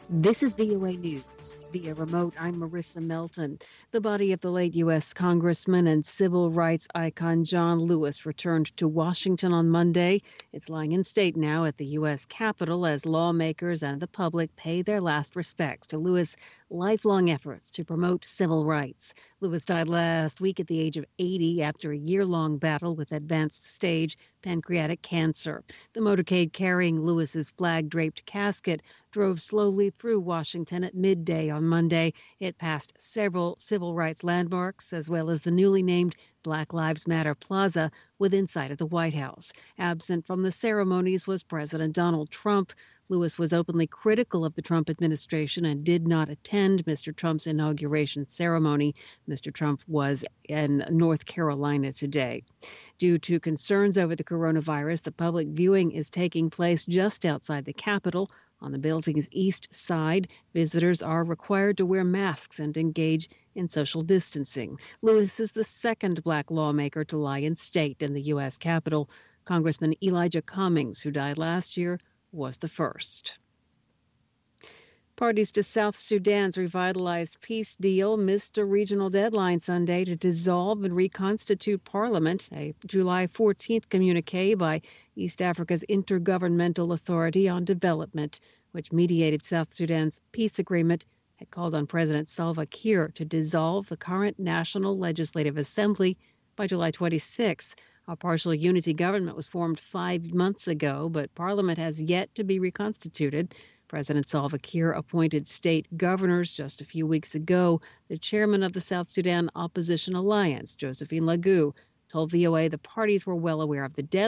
This is VOA News. Via remote, I'm Marissa Melton. The body of the late U.S. Congressman and civil rights icon John Lewis returned to Washington on Monday. It's lying in state now at the U.S. Capitol as lawmakers and the public pay their last respects to Lewis' lifelong efforts to promote civil rights. Lewis died last week at the age of 80 after a year-long battle with advanced stage pancreatic cancer. The motorcade carrying Lewis's flag-draped casket drove slowly through Washington at midday on Monday. It passed several civil rights landmarks, as well as the newly named Black Lives Matter Plaza within sight of the White House. Absent from the ceremonies was President Donald Trump. Lewis was openly critical of the Trump administration and did not attend Mr. Trump's inauguration ceremony. Mr. Trump was in North Carolina today. Due to concerns over the coronavirus, the public viewing is taking place just outside the Capitol. On the building's east side, visitors are required to wear masks and engage in social distancing. Lewis is the second black lawmaker to lie in state in the U.S. Capitol. Congressman Elijah Cummings, who died last year, was the first. Parties to South Sudan's revitalized peace deal missed a regional deadline Sunday to dissolve and reconstitute parliament. A July 14th communique by East Africa's Intergovernmental Authority on Development, which mediated South Sudan's peace agreement, had called on President Salva Kiir to dissolve the current National Legislative Assembly by July 26th. A partial unity government was formed 5 months ago, but parliament has yet to be reconstituted. President Salva Kiir appointed state governors just a few weeks ago. The chairman of the South Sudan Opposition Alliance, Josephine Lagu, told VOA the parties were well aware of the deadline